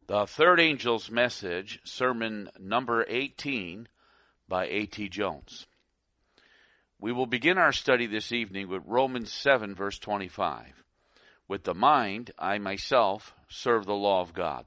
The Third Angel's Message, sermon number 18 by A.T. Jones. We will begin our study this evening with Romans 7, verse 25. With the mind, I myself serve the law of God.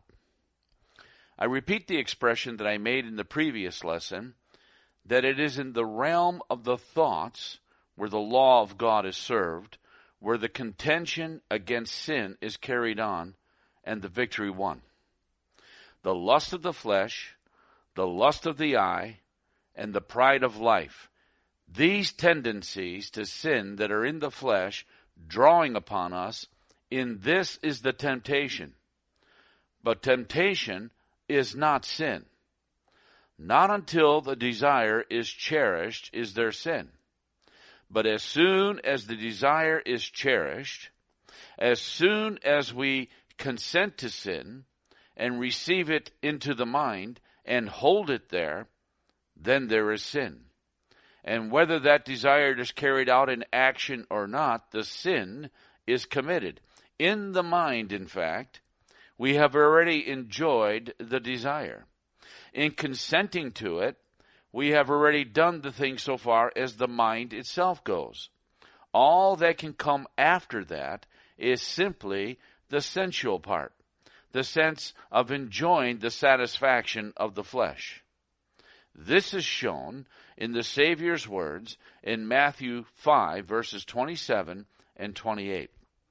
I repeat the expression that I made in the previous lesson, that it is in the realm of the thoughts where the law of God is served, where the contention against sin is carried on, and the victory won. The lust of the flesh, the lust of the eye, and the pride of life. These tendencies to sin that are in the flesh drawing upon us, in this is the temptation. But temptation is not sin. Not until the desire is cherished is there sin. But as soon as the desire is cherished, as soon as we consent to sin, and receive it into the mind, and hold it there, then there is sin. And whether that desire is carried out in action or not, the sin is committed. In the mind, in fact, we have already enjoyed the desire. In consenting to it, we have already done the thing so far as the mind itself goes. All that can come after that is simply the sensual part, the sense of enjoying the satisfaction of the flesh. This is shown in the Savior's words in Matthew 5, verses 27 and 28.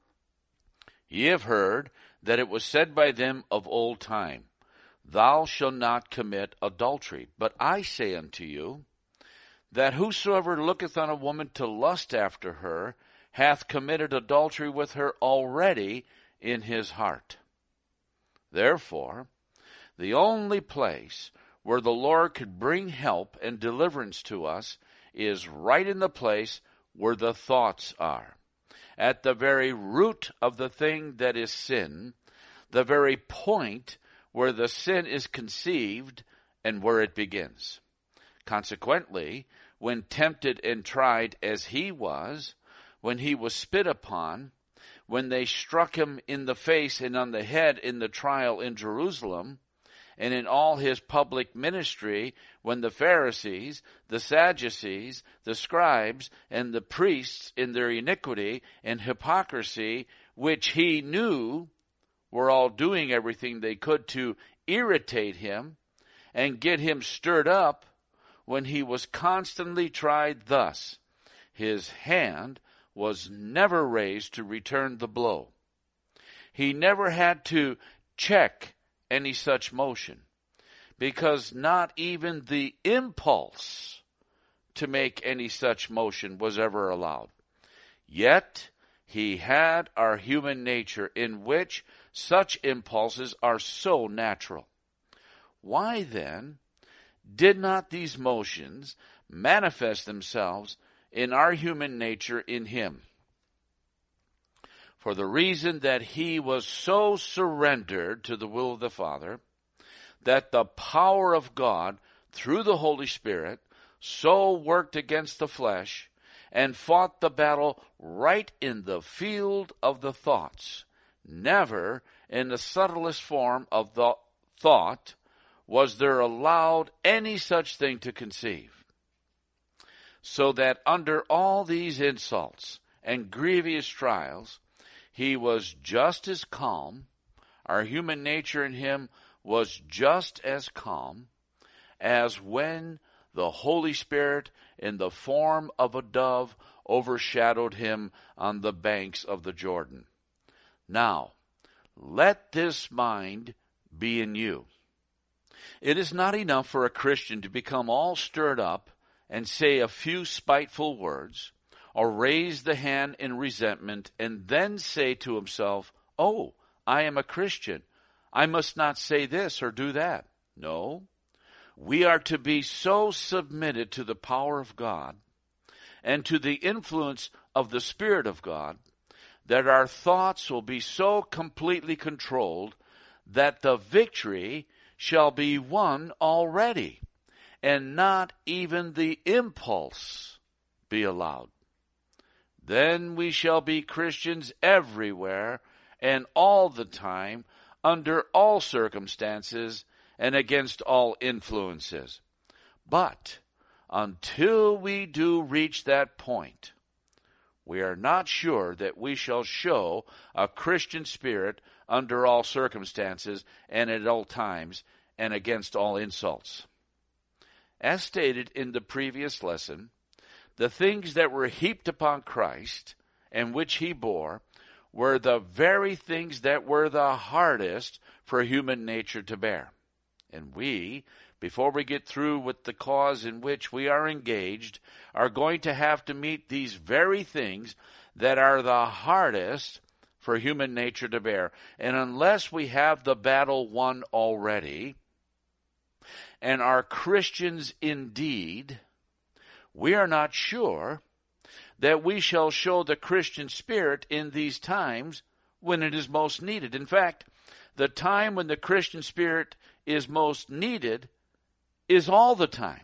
Ye have heard that it was said by them of old time, Thou shalt not commit adultery. But I say unto you, that whosoever looketh on a woman to lust after her hath committed adultery with her already in his heart. Therefore, the only place where the Lord could bring help and deliverance to us is right in the place where the thoughts are. At the very root of the thing that is sin, the very point where the sin is conceived and where it begins. Consequently, when tempted and tried as he was, when he was spit upon, when they struck him in the face and on the head in the trial in Jerusalem, and in all his public ministry, when the Pharisees, the Sadducees, the scribes, and the priests in their iniquity and hypocrisy, which he knew, were all doing everything they could to irritate him and get him stirred up, when he was constantly tried thus, his hand was never raised to return the blow. He never had to check any such motion, because not even the impulse to make any such motion was ever allowed. Yet he had our human nature, in which such impulses are so natural. Why then did not these motions manifest themselves in our human nature in him? For the reason that he was so surrendered to the will of the Father, that the power of God through the Holy Spirit so worked against the flesh and fought the battle right in the field of the thoughts. Never in the subtlest form of the thought was there allowed any such thing to conceive. So that under all these insults and grievous trials, he was just as calm, our human nature in him was just as calm, as when the Holy Spirit in the form of a dove overshadowed him on the banks of the Jordan. Now, let this mind be in you. It is not enough for a Christian to become all stirred up and say a few spiteful words, or raise the hand in resentment, and then say to himself, "Oh, I am a Christian. I must not say this or do that." No. We are to be so submitted to the power of God and to the influence of the Spirit of God that our thoughts will be so completely controlled that the victory shall be won already, and not even the impulse be allowed. Then we shall be Christians everywhere and all the time, under all circumstances and against all influences. But until we do reach that point, we are not sure that we shall show a Christian spirit under all circumstances and at all times and against all insults. As stated in the previous lesson, the things that were heaped upon Christ and which he bore were the very things that were the hardest for human nature to bear. And we, before we get through with the cause in which we are engaged, are going to have to meet these very things that are the hardest for human nature to bear. And unless we have the battle won already, and are Christians indeed, we are not sure that we shall show the Christian spirit in these times when it is most needed. In fact, the time when the Christian spirit is most needed is all the time.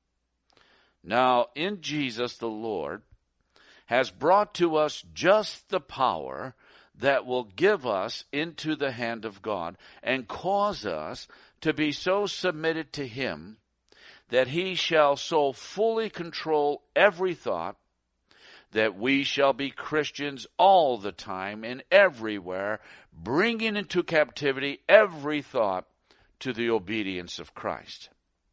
Now, in Jesus the Lord has brought to us just the power that will give us into the hand of God and cause us to be so submitted to him that he shall so fully control every thought that we shall be Christians all the time and everywhere, bringing into captivity every thought to the obedience of Christ.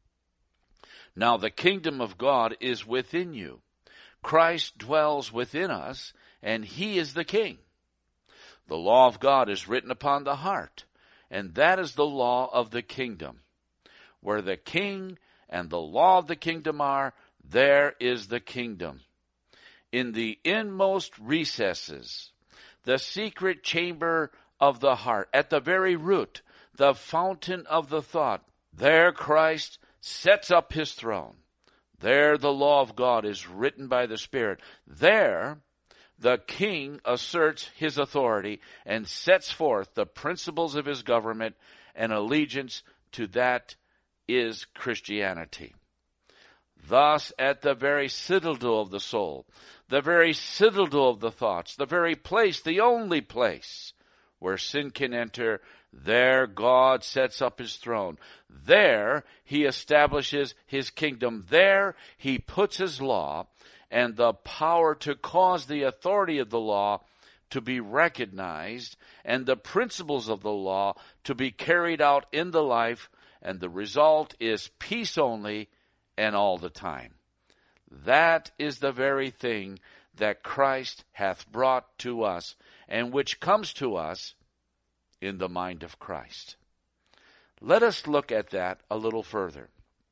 Now the kingdom of God is within you. Christ dwells within us, and he is the king. The law of God is written upon the heart, and that is the law of the kingdom. Where the king and the law of the kingdom are, there is the kingdom. In the inmost recesses, the secret chamber of the heart, at the very root, the fountain of the thought, there Christ sets up his throne. There the law of God is written by the Spirit. There the king asserts his authority and sets forth the principles of his government, and allegiance to that is Christianity. Thus, at the very citadel of the soul, the very citadel of the thoughts, the very place, the only place where sin can enter, there God sets up his throne. There he establishes his kingdom. There he puts his law and the power to cause the authority of the law to be recognized and the principles of the law to be carried out in the life, and the result is peace only and all the time. That is the very thing that Christ hath brought to us, and which comes to us in the mind of Christ. Let us look at that a little further.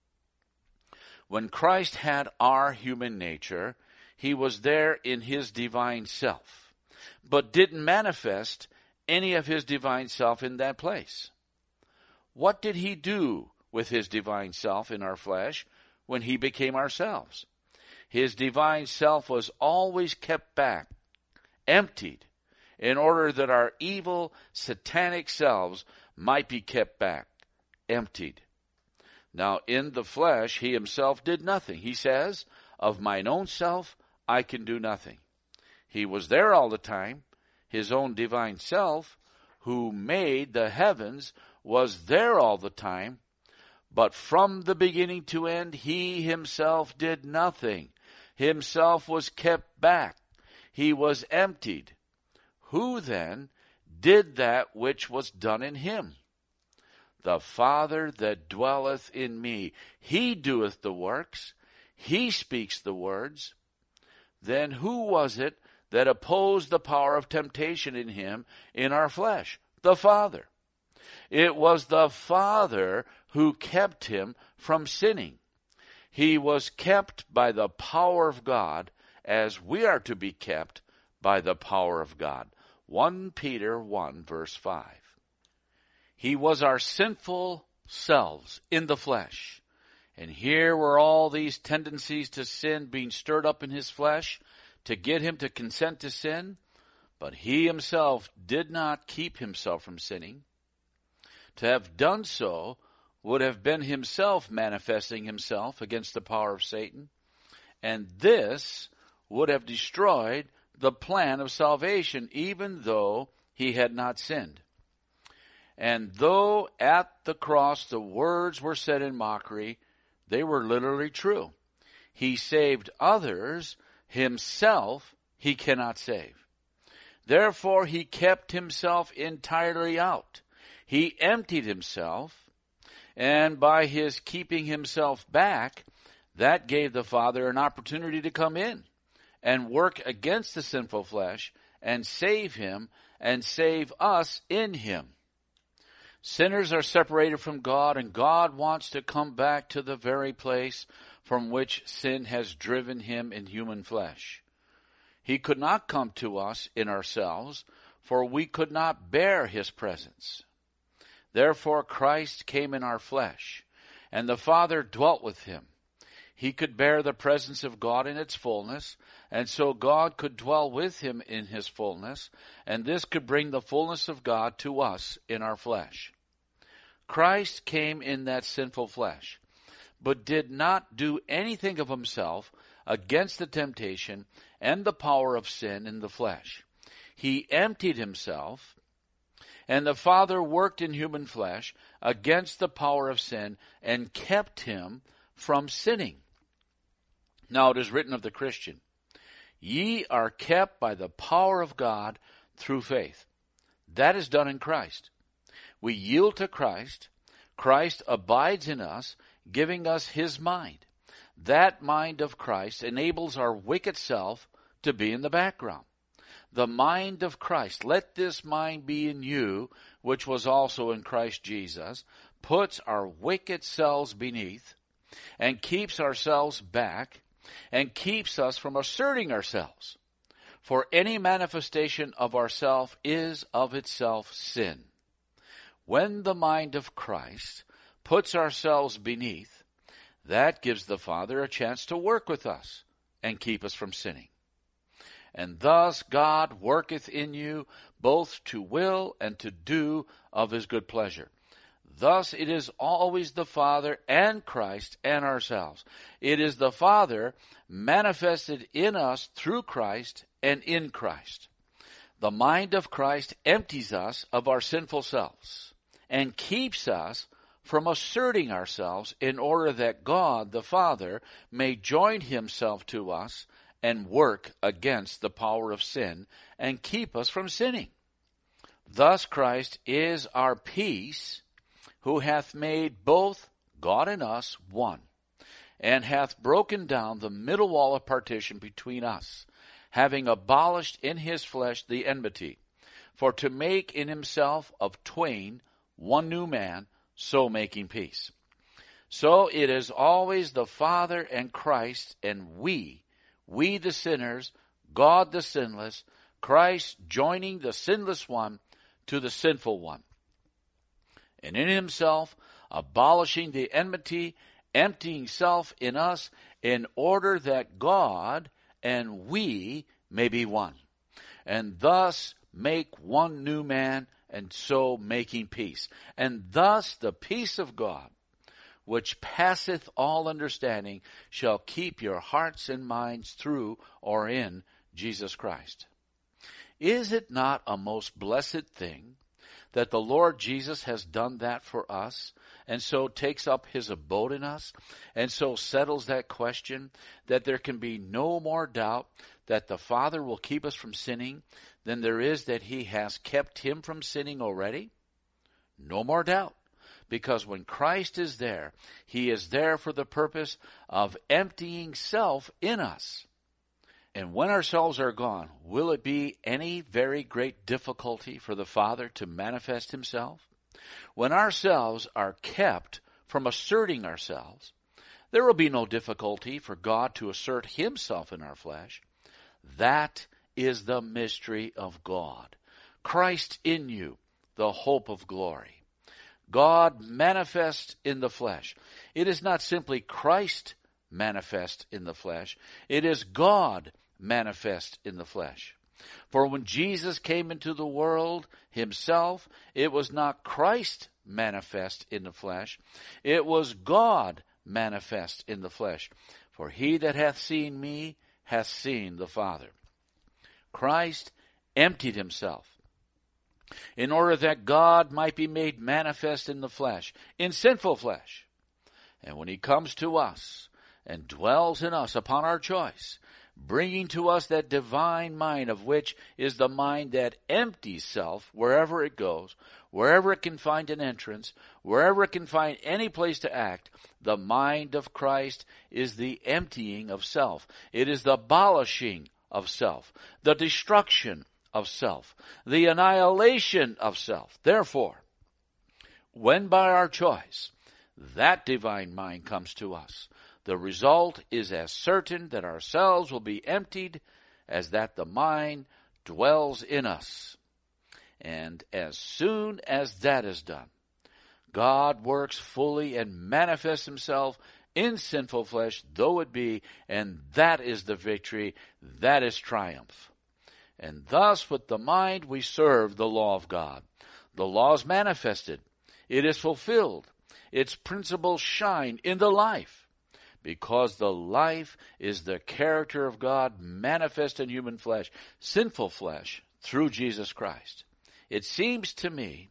When Christ had our human nature, he was there in his divine self, but didn't manifest any of his divine self in that place. What did he do with his divine self in our flesh when he became ourselves? His divine self was always kept back, emptied, in order that our evil, satanic selves might be kept back, emptied. Now, in the flesh, he himself did nothing. He says, of mine own self, I can do nothing. He was there all the time. His own divine self, who made the heavens, was there all the time. But from the beginning to end, he himself did nothing. Himself was kept back. He was emptied. Who then did that which was done in him? The Father that dwelleth in me, he doeth the works, he speaks the words. Then who was it that opposed the power of temptation in him in our flesh? The Father. It was the Father who kept him from sinning. He was kept by the power of God, as we are to be kept by the power of God. 1 Peter 1 verse 5. He was our sinful selves in the flesh. And here were all these tendencies to sin being stirred up in his flesh to get him to consent to sin. But he himself did not keep himself from sinning. To have done so would have been himself manifesting himself against the power of Satan. And this would have destroyed the plan of salvation, even though he had not sinned. And though at the cross the words were said in mockery, they were literally true. He saved others, himself he cannot save. Therefore he kept himself entirely out. He emptied himself, and by his keeping himself back, that gave the Father an opportunity to come in and work against the sinful flesh and save him and save us in him. Sinners are separated from God, and God wants to come back to the very place from which sin has driven him in human flesh. He could not come to us in ourselves, for we could not bear his presence. Therefore Christ came in our flesh, and the Father dwelt with him. He could bear the presence of God in its fullness, and so God could dwell with him in his fullness, and this could bring the fullness of God to us in our flesh. Christ came in that sinful flesh, but did not do anything of himself against the temptation and the power of sin in the flesh. He emptied himself, and the Father worked in human flesh against the power of sin and kept him from sinning. Now it is written of the Christian, "Ye are kept by the power of God through faith." That is done in Christ. We yield to Christ. Christ abides in us, giving us his mind. That mind of Christ enables our wicked self to be in the background. The mind of Christ, let this mind be in you, which was also in Christ Jesus, puts our wicked selves beneath and keeps ourselves back and keeps us from asserting ourselves. For any manifestation of ourself is of itself sin. When the mind of Christ puts ourselves beneath, that gives the Father a chance to work with us and keep us from sinning. And thus God worketh in you both to will and to do of his good pleasure. Thus it is always the Father and Christ and ourselves. It is the Father manifested in us through Christ and in Christ. The mind of Christ empties us of our sinful selves and keeps us from asserting ourselves in order that God the Father may join himself to us and work against the power of sin and keep us from sinning. Thus Christ is our peace, who hath made both God and us one, and hath broken down the middle wall of partition between us, having abolished in his flesh the enmity, for to make in himself of twain one new man, so making peace. So it is always the Father and Christ and we the sinners, God the sinless, Christ joining the sinless one to the sinful one. And in himself abolishing the enmity, emptying self in us in order that God and we may be one, and thus make one new man, and so making peace. And thus the peace of God, which passeth all understanding, shall keep your hearts and minds through or in Jesus Christ. Is it not a most blessed thing that the Lord Jesus has done that for us, and so takes up his abode in us, and so settles that question, that there can be no more doubt that the Father will keep us from sinning than there is that he has kept him from sinning already? No more doubt. Because when Christ is there, he is there for the purpose of emptying self in us. And when ourselves are gone, will it be any very great difficulty for the Father to manifest himself? When ourselves are kept from asserting ourselves, there will be no difficulty for God to assert himself in our flesh. That is the mystery of God. Christ in you, the hope of glory. God manifest in the flesh. It is not simply Christ manifest in the flesh. It is God manifest in the flesh. For when Jesus came into the world himself, it was not Christ manifest in the flesh. It was God manifest in the flesh. For he that hath seen me hath seen the Father. Christ emptied himself. in order that God might be made manifest in the flesh, in sinful flesh. And when he comes to us and dwells in us upon our choice, bringing to us that divine mind, of which is the mind that empties self wherever it goes, wherever it can find an entrance, wherever it can find any place to act, the mind of Christ is the emptying of self. It is the abolishing of self, the destruction of self, the annihilation of self. Therefore, when by our choice that divine mind comes to us, the result is as certain that ourselves will be emptied as that the mind dwells in us. And as soon as that is done, God works fully and manifests himself in sinful flesh, though it be, and that is the victory, that is triumph. And thus with the mind we serve the law of God. The law is manifested. It is fulfilled. Its principles shine in the life, because the life is the character of God manifest in human flesh, sinful flesh, through Jesus Christ. It seems to me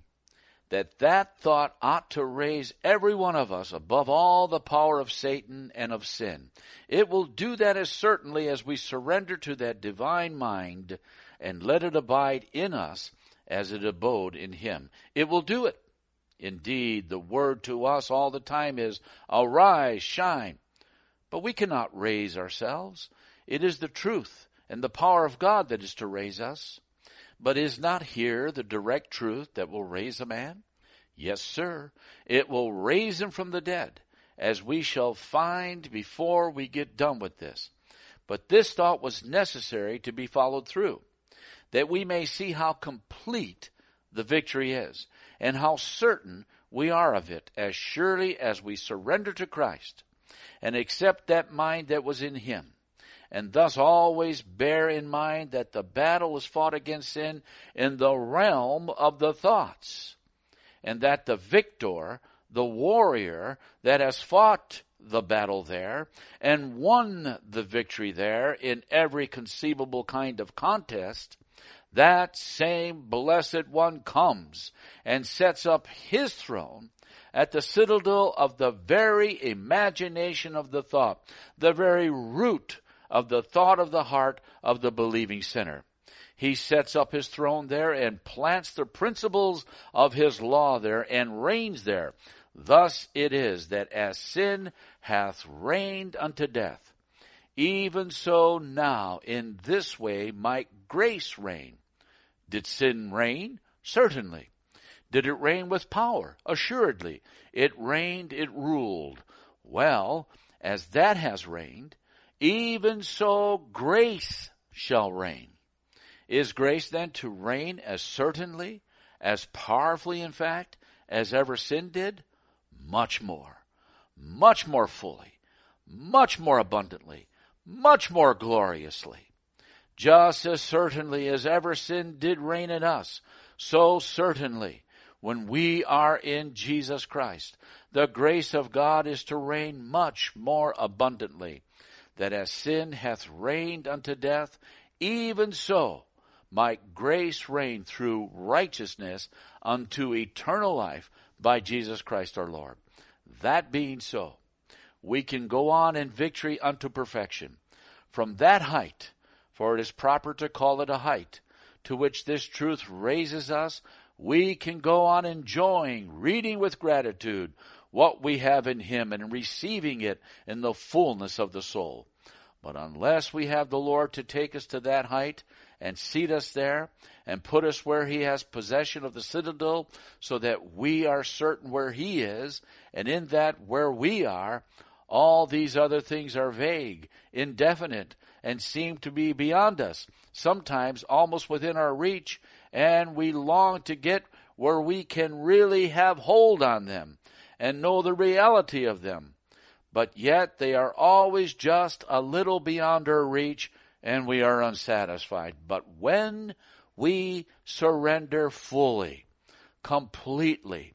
that thought ought to raise every one of us above all the power of Satan and of sin. It will do that as certainly as we surrender to that divine mind and let it abide in us as it abode in him. It will do it. Indeed, the word to us all the time is, arise, shine. But we cannot raise ourselves. It is the truth and the power of God that is to raise us. But is not here the direct truth that will raise a man? Yes, sir. It will raise him from the dead, as we shall find before we get done with this. But this thought was necessary to be followed through, that we may see how complete the victory is, and how certain we are of it, as surely as we surrender to Christ, and accept that mind that was in him. And thus always bear in mind that the battle is fought against sin in the realm of the thoughts, and that the victor, the warrior that has fought the battle there and won the victory there in every conceivable kind of contest, that same blessed one comes and sets up his throne at the citadel of the very imagination of the thought, the very root of the thought of the heart of the believing sinner. He sets up his throne there and plants the principles of his law there and reigns there. Thus it is that as sin hath reigned unto death, even so now in this way might grace reign. Did sin reign? Certainly. Did it reign with power? Assuredly. It reigned, it ruled. Well, as that has reigned, even so grace shall reign. Is grace then to reign as certainly, as powerfully in fact, as ever sin did? Much more fully, much more abundantly, much more gloriously. Just as certainly as ever sin did reign in us, so certainly when we are in Jesus Christ, the grace of God is to reign much more abundantly, that as sin hath reigned unto death, even so might grace reign through righteousness unto eternal life by Jesus Christ our Lord. That being so, we can go on in victory unto perfection. From that height, for it is proper to call it a height, to which this truth raises us, we can go on enjoying, reading with gratitude, what we have in him and receiving it in the fullness of the soul. But unless we have the Lord to take us to that height and seat us there and put us where he has possession of the citadel, so that we are certain where he is, and in that where we are, all these other things are vague, indefinite, and seem to be beyond us, sometimes almost within our reach, and we long to get where we can really have hold on them and know the reality of them. But yet they are always just a little beyond our reach, and we are unsatisfied. But when we surrender fully, completely,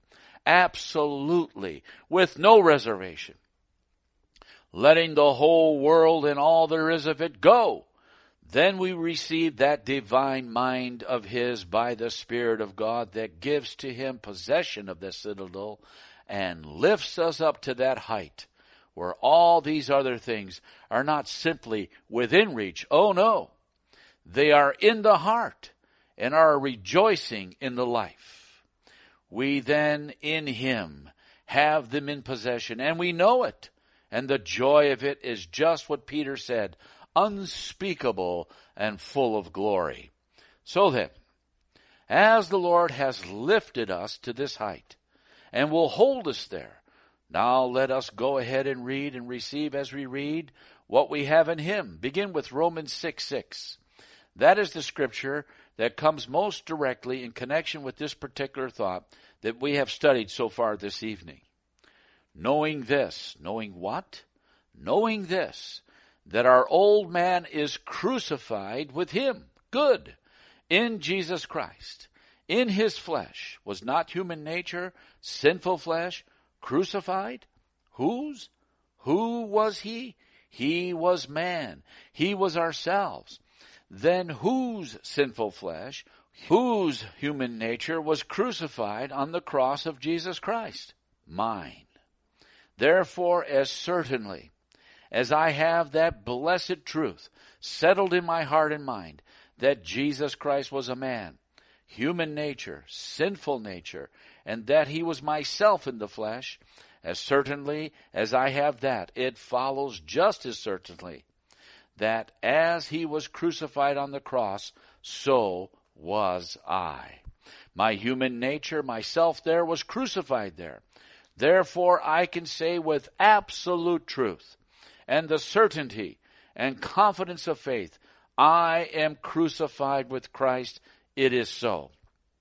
absolutely, with no reservation, letting the whole world and all there is of it go, Then we receive that divine mind of his by the Spirit of God that gives to him possession of the citadel and lifts us up to that height where all these other things are not simply within reach. Oh no, they are in the heart and are rejoicing in the life. We then in him have them in possession, and we know it. And the joy of it is just what Peter said, unspeakable and full of glory. So then, as the Lord has lifted us to this height and will hold us there, now let us go ahead and read and receive as we read what we have in him. Begin with Romans 6:6. That is the scripture that comes most directly in connection with this particular thought that we have studied so far this evening. Knowing this, knowing what? Knowing this, that our old man is crucified with him, good, in Jesus Christ, in his flesh. Was not human nature, sinful flesh, crucified? Whose? Who was he? He was man. He was ourselves. Then whose sinful flesh, whose human nature was crucified on the cross of Jesus Christ? Mine. Therefore, as certainly as I have that blessed truth settled in my heart and mind, that Jesus Christ was a man, human nature, sinful nature, and that he was myself in the flesh, as certainly as I have that, it follows just as certainly that as he was crucified on the cross, so was I. My human nature, myself there, was crucified there. Therefore, I can say with absolute truth and the certainty and confidence of faith, I am crucified with Christ. It is so.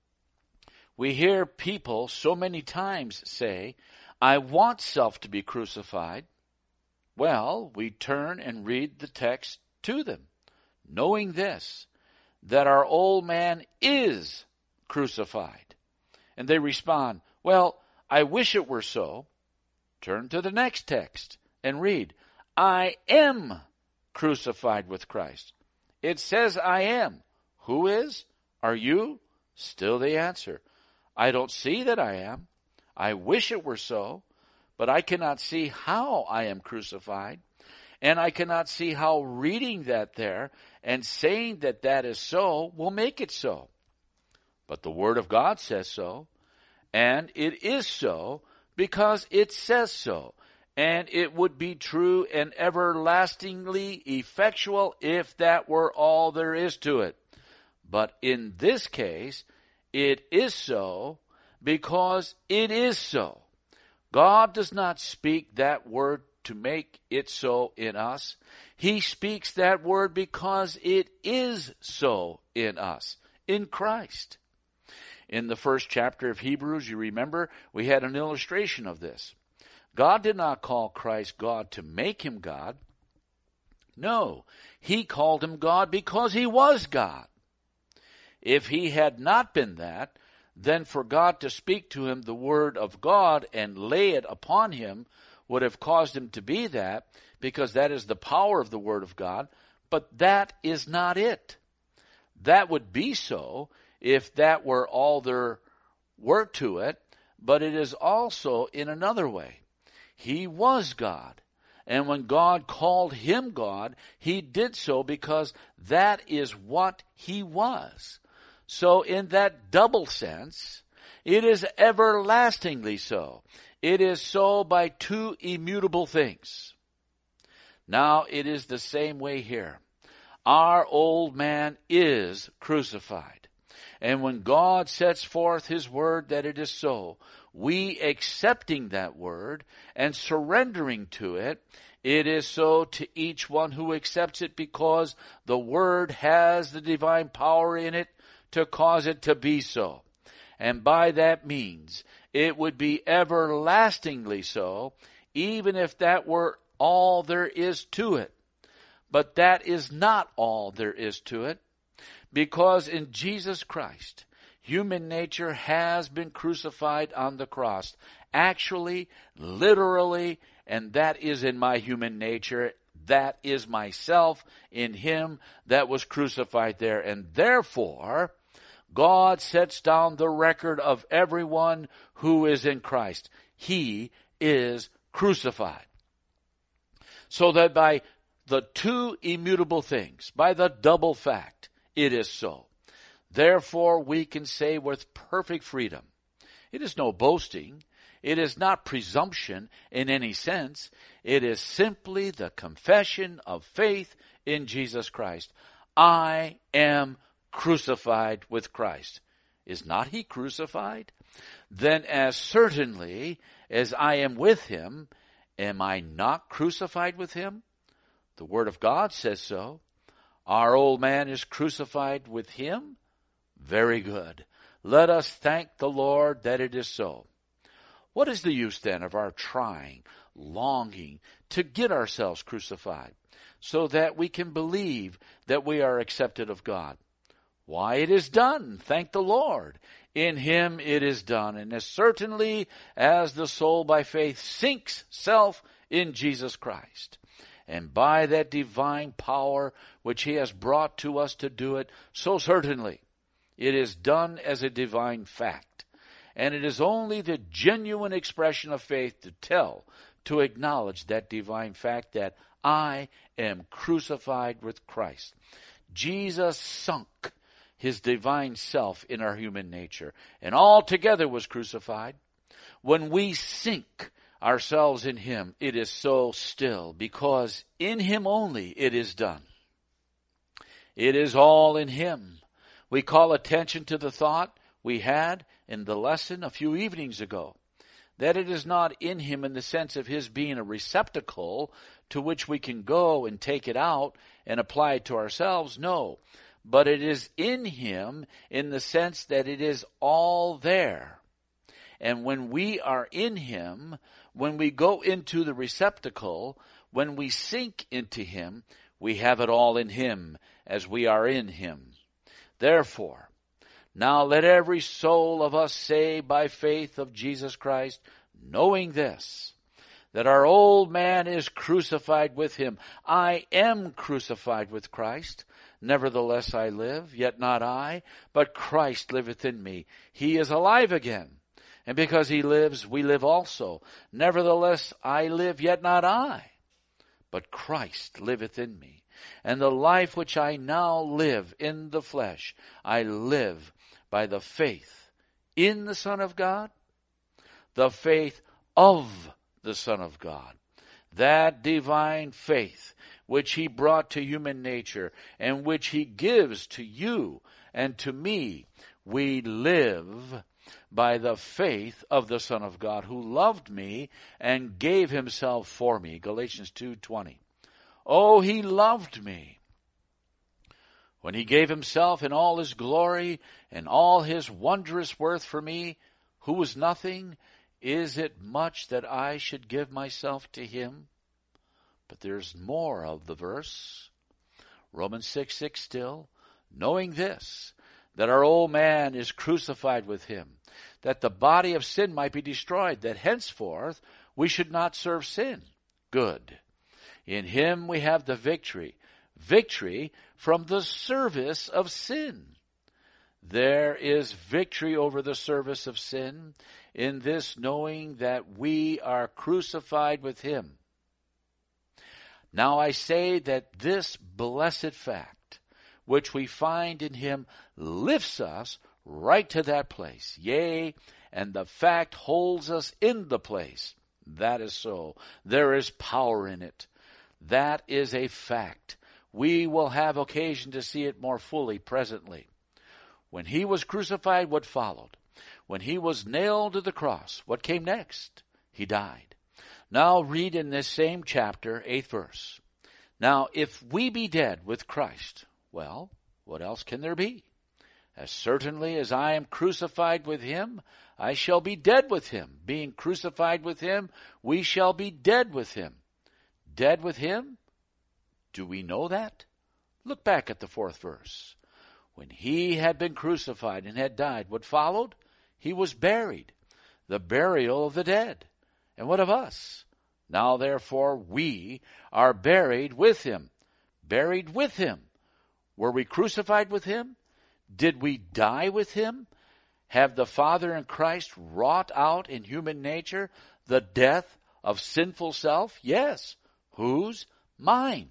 We hear people so many times say, I want self to be crucified. Well, we turn and read the text to them, knowing this, that our old man is crucified. And they respond, well, I wish it were so. Turn to the next text and read, I am crucified with Christ. It says I am. Who is? Are you? Still the answer. I don't see that I am. I wish it were so, but I cannot see how I am crucified. And I cannot see how reading that there and saying that that is so will make it so. But the Word of God says so. And it is so because it says so. And it would be true and everlastingly effectual if that were all there is to it. But in this case, it is so because it is so. God does not speak that word to make it so in us. He speaks that word because it is so in us, in Christ. In the first chapter of Hebrews, you remember, we had an illustration of this. God did not call Christ God to make him God. No, he called him God because he was God. If he had not been that, then for God to speak to him the word of God and lay it upon him would have caused him to be that, because that is the power of the word of God. But that is not it. That would be so if that were all there were to it, but it is also in another way. He was God, and when God called him God, he did so because that is what he was. So in that double sense, it is everlastingly so. It is so by two immutable things. Now it is the same way here. Our old man is crucified. And when God sets forth his word that it is so, we accepting that word and surrendering to it, it is so to each one who accepts it, because the word has the divine power in it to cause it to be so. And by that means, it would be everlastingly so, even if that were all there is to it. But that is not all there is to it, because in Jesus Christ, human nature has been crucified on the cross. Actually, literally, and that is in my human nature. that is myself in him that was crucified there. And therefore, God sets down the record of everyone who is in Christ. He is crucified. So that by the two immutable things, by the double fact, it is so. Therefore, we can say with perfect freedom, it is no boasting, it is not presumption in any sense, it is simply the confession of faith in Jesus Christ. I am crucified with Christ. Is not he crucified? Then as certainly as I am with him, am I not crucified with him? The Word of God says so. Our old man is crucified with him. Very good. Let us thank the Lord that it is so. What is the use then of our trying, longing to get ourselves crucified so that we can believe that we are accepted of God? Why, it is done. Thank the Lord. In him it is done. And as certainly as the soul by faith sinks self in Jesus Christ, and by that divine power which he has brought to us to do it, so certainly it is done as a divine fact. And it is only the genuine expression of faith to acknowledge that divine fact that I am crucified with Christ. Jesus sunk his divine self in our human nature, and altogether was crucified. When we sink ourselves in him, it is so still, because in him only it is done. It is all in him. We call attention to the thought we had in the lesson a few evenings ago, that it is not in him in the sense of his being a receptacle to which we can go and take it out and apply it to ourselves. No, but it is in him in the sense that it is all there. And when we are in him, when we go into the receptacle, when we sink into him, we have it all in him as we are in him. Therefore, now let every soul of us say by faith of Jesus Christ, knowing this, that our old man is crucified with him. I am crucified with Christ. Nevertheless I live, yet not I, but Christ liveth in me. He is alive again. And because he lives, we live also. Nevertheless I live, yet not I, but Christ liveth in me. And the life which I now live in the flesh, I live by the faith in the Son of God, the faith of the Son of God. That divine faith which he brought to human nature and which he gives to you and to me, we live by the faith of the Son of God, who loved me and gave himself for me. Galatians 2:20. Oh, he loved me when he gave himself in all his glory and all his wondrous worth for me, who was nothing. Is it much that I should give myself to him? But there's more of the verse. Romans 6:6 still. Knowing this, that our old man is crucified with him, that the body of sin might be destroyed, that henceforth we should not serve sin. Good. In him we have the victory from the service of sin. There is victory over the service of sin in this knowing that we are crucified with him. Now I say that this blessed fact, which we find in him, lifts us right to that place. Yea, and the fact holds us in the place. That is so. There is power in it. That is a fact. We will have occasion to see it more fully presently. When he was crucified, what followed? When he was nailed to the cross, what came next? He died. Now read in this same chapter, 8th verse. Now, if we be dead with Christ, well, what else can there be? As certainly as I am crucified with him, I shall be dead with him. Being crucified with him, we shall be dead with him. Dead with him? Do we know that? Look back at the 4th verse. When he had been crucified and had died, what followed? He was buried. The burial of the dead. And what of us? Now therefore we are buried with him. Buried with him. Were we crucified with him? Did we die with him? Have the Father in Christ wrought out in human nature the death of sinful self? Yes. Whose? Mine.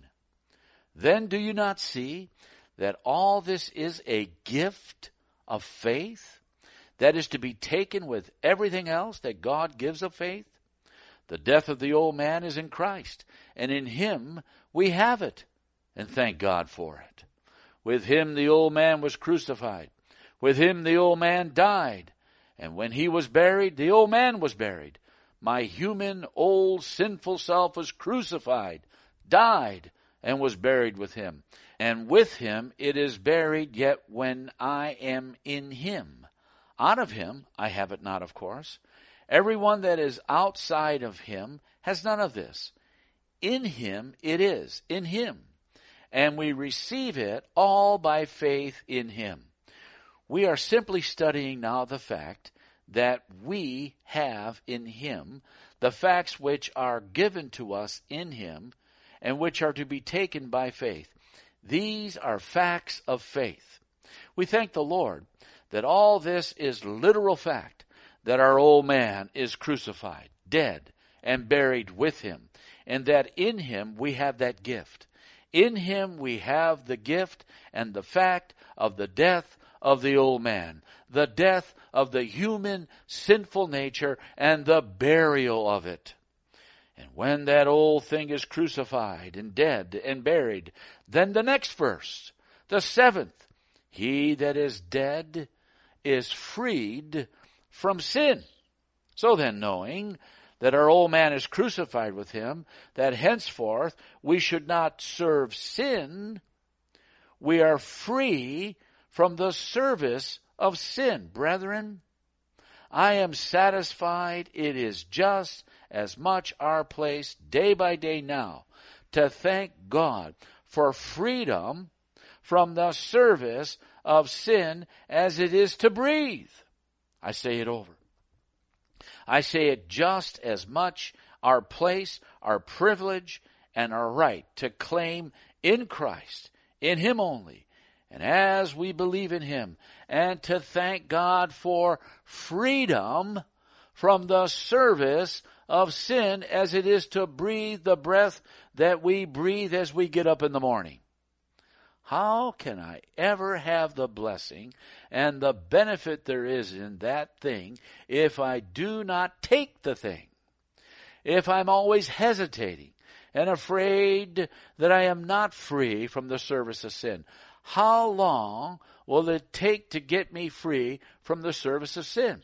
Then do you not see that all this is a gift of faith that is to be taken with everything else that God gives of faith? The death of the old man is in Christ, and in him we have it, and thank God for it. With him the old man was crucified. With him the old man died. And when he was buried, the old man was buried. My human, old, sinful self was crucified, died, and was buried with him. And with him it is buried, yet when I am in him. Out of him I have it not, of course. Everyone that is outside of him has none of this. In him it is, in him. And we receive it all by faith in him. We are simply studying now the fact that we have in him the facts which are given to us in him and which are to be taken by faith. These are facts of faith. We thank the Lord that all this is literal fact, that our old man is crucified, dead, and buried with him, and that in him we have that gift. In him we have the gift and the fact of the death of the old man, the death of the human sinful nature, and the burial of it. And when that old thing is crucified and dead and buried, then the next verse, the 7th, he that is dead is freed from sin. So then, knowing that our old man is crucified with him, that henceforth we should not serve sin, we are free from the service of sin. Brethren, I am satisfied it is just as much our place day by day now to thank God for freedom from the service of sin as it is to breathe. I say it over. I say it just as much our place, our privilege, and our right to claim in Christ, in him only, and as we believe in him, and to thank God for freedom from the service of sin as it is to breathe the breath that we breathe as we get up in the morning. How can I ever have the blessing and the benefit there is in that thing if I do not take the thing? If I'm always hesitating and afraid that I am not free from the service of sin? How long will it take to get me free from the service of sin?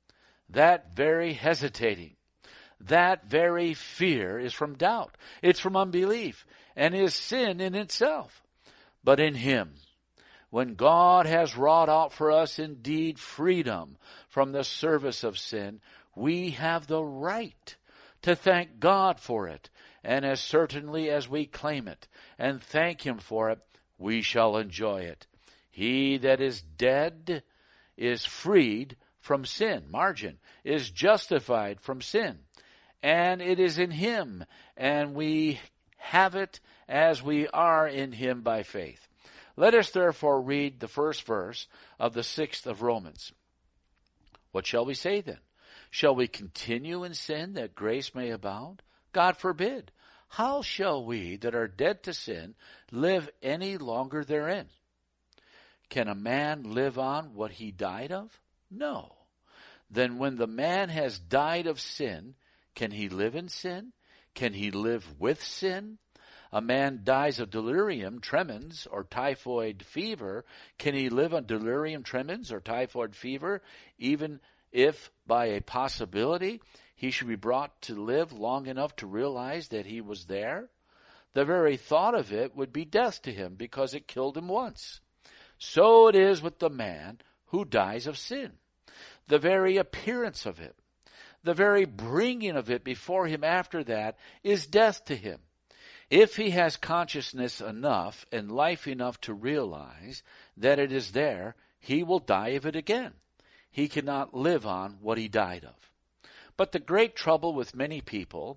That very hesitating, that very fear is from doubt. It's from unbelief and is sin in itself. But in him, when God has wrought out for us indeed freedom from the service of sin, we have the right to thank God for it. And as certainly as we claim it and thank him for it, we shall enjoy it. He that is dead is freed from sin. Margin. Is justified from sin. And it is in him, and we have it as we are in him by faith. Let us therefore read the first verse of the 6th of Romans. What shall we say then? Shall we continue in sin that grace may abound? God forbid. How shall we that are dead to sin live any longer therein? Can a man live on what he died of? No. Then when the man has died of sin, can he live in sin? Can he live with sin? A man dies of delirium tremens or typhoid fever. Can he live on delirium tremens or typhoid fever, even if by a possibility he should be brought to live long enough to realize that he was there? The very thought of it would be death to him because it killed him once. So it is with the man who dies of sin. The very appearance of it, the very bringing of it before him after that is death to him. If he has consciousness enough and life enough to realize that it is there, he will die of it again. He cannot live on what he died of. But the great trouble with many people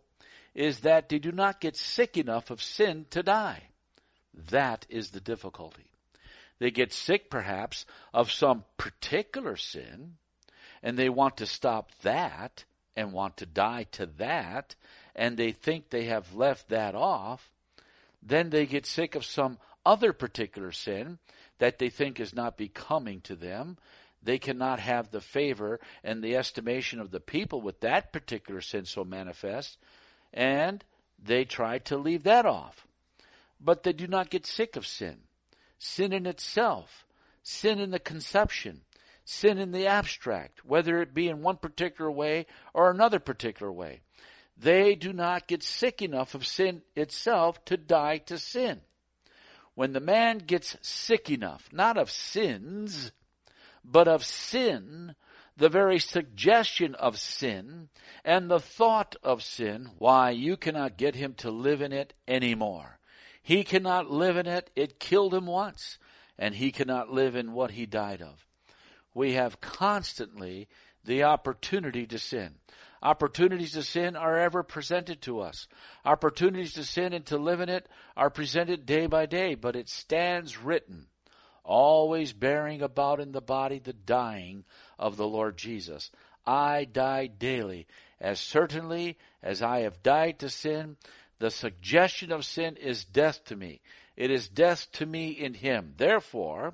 is that they do not get sick enough of sin to die. That is the difficulty. They get sick, perhaps, of some particular sin, and they want to stop that and want to die to that, and they think they have left that off. Then they get sick of some other particular sin that they think is not becoming to them. They cannot have the favor and the estimation of the people with that particular sin so manifest, and they try to leave that off. But they do not get sick of sin. Sin in itself, sin in the conception, sin in the abstract, whether it be in one particular way or another particular way. They do not get sick enough of sin itself to die to sin. When the man gets sick enough, not of sins, but of sin, the very suggestion of sin and the thought of sin, why, you cannot get him to live in it anymore. He cannot live in it. It killed him once, and he cannot live in what he died of. We have constantly the opportunity to sin. Opportunities to sin are ever presented to us. Opportunities to sin and to live in it are presented day by day, but it stands written, always bearing about in the body the dying of the Lord Jesus. I die daily. As certainly as I have died to sin, the suggestion of sin is death to me. It is death to me in him. Therefore,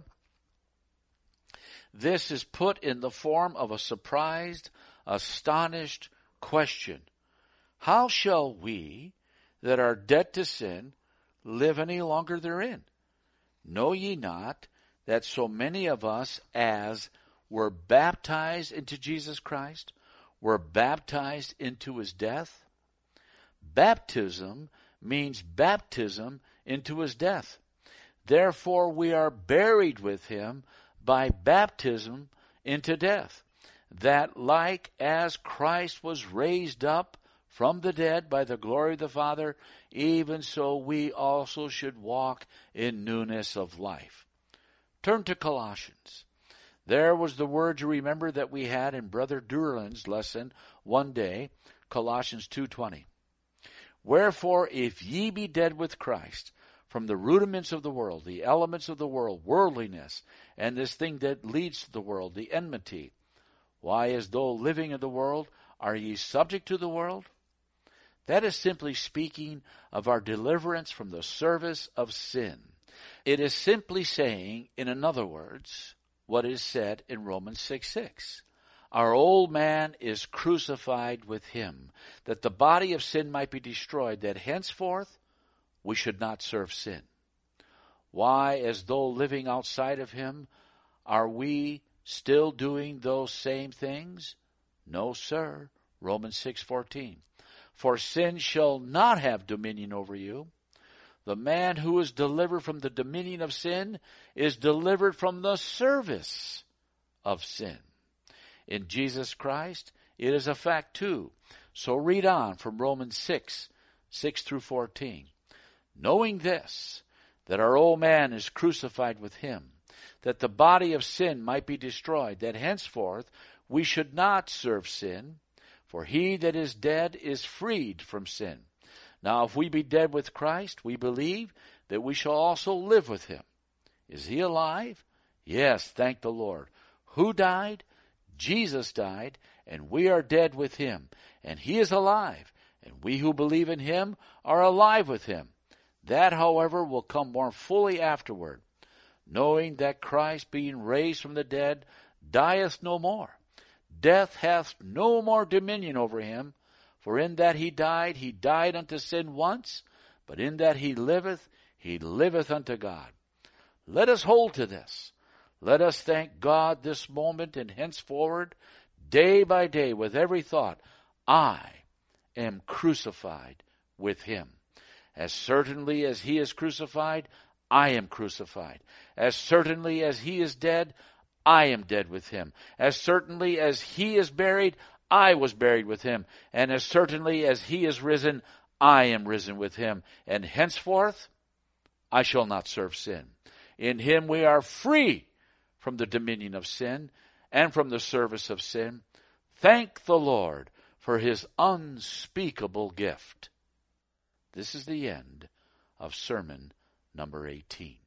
this is put in the form of a surprised, astonished question. How shall we that are dead to sin live any longer therein? Know ye not that so many of us as were baptized into Jesus Christ were baptized into his death? Baptism means baptism into his death. Therefore we are buried with him by baptism into death, that like as Christ was raised up from the dead by the glory of the Father, even so we also should walk in newness of life. Turn to Colossians. There was the word, you remember, that we had in Brother Durlin's lesson one day, Colossians 2:20. Wherefore, if ye be dead with Christ, from the rudiments of the world, the elements of the world, worldliness, and this thing that leads to the world, the enmity, why, as though living in the world, are ye subject to the world? That is simply speaking of our deliverance from the service of sin. It is simply saying, in other words, what is said in Romans 6:6. Our old man is crucified with him, that the body of sin might be destroyed, that henceforth we should not serve sin. Why, as though living outside of him, are we still doing those same things? No, sir. Romans 6:14. For sin shall not have dominion over you. The man who is delivered from the dominion of sin is delivered from the service of sin. In Jesus Christ, it is a fact too. So read on from Romans 6:6-14. Knowing this, that our old man is crucified with him, that the body of sin might be destroyed, that henceforth we should not serve sin, for he that is dead is freed from sin. Now if we be dead with Christ, we believe that we shall also live with him. Is he alive? Yes, thank the Lord. Who died? Jesus died, and we are dead with him, and he is alive, and we who believe in him are alive with him. That, however, will come more fully afterward, knowing that Christ, being raised from the dead, dieth no more. Death hath no more dominion over him, for in that he died unto sin once, but in that he liveth unto God. Let us hold to this. Let us thank God this moment and henceforward, day by day, with every thought, I am crucified with him. As certainly as he is crucified, I am crucified. As certainly as he is dead, I am dead with him. As certainly as he is buried, I was buried with him. And as certainly as he is risen, I am risen with him. And henceforth, I shall not serve sin. In him we are free from the dominion of sin and from the service of sin. Thank the Lord for his unspeakable gift. This is the end of sermon number 18.